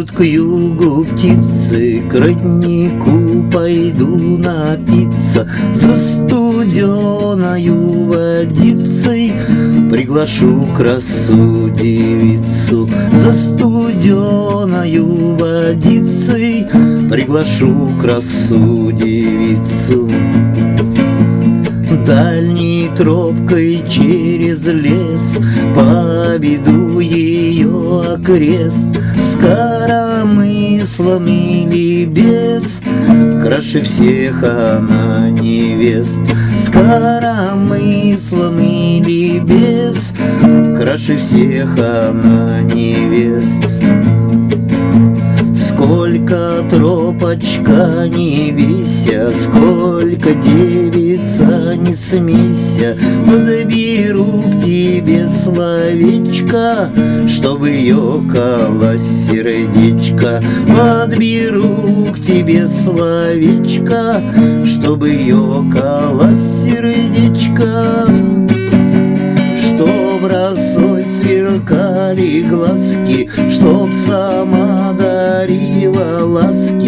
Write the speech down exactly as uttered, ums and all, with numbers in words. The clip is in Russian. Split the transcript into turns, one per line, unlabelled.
Едут к югу птицы, к роднику пойду напиться, за студеною водицей приглашу красу девицу, за студеною водицей приглашу красу девицу. Дальней тропкой через лес поведу ее окрест, с коромыслом или без, краше всех она невест. С коромыслом или без, краше всех она невест. Сколько тропочка не вися, сколько девица не смейся, подберу к тебе словечко, чтобы ёкало сердечко. Подберу к тебе словечко, чтобы ёкало сердечко. Чтоб росой сверкали глазки, чтоб сама дарила ласки,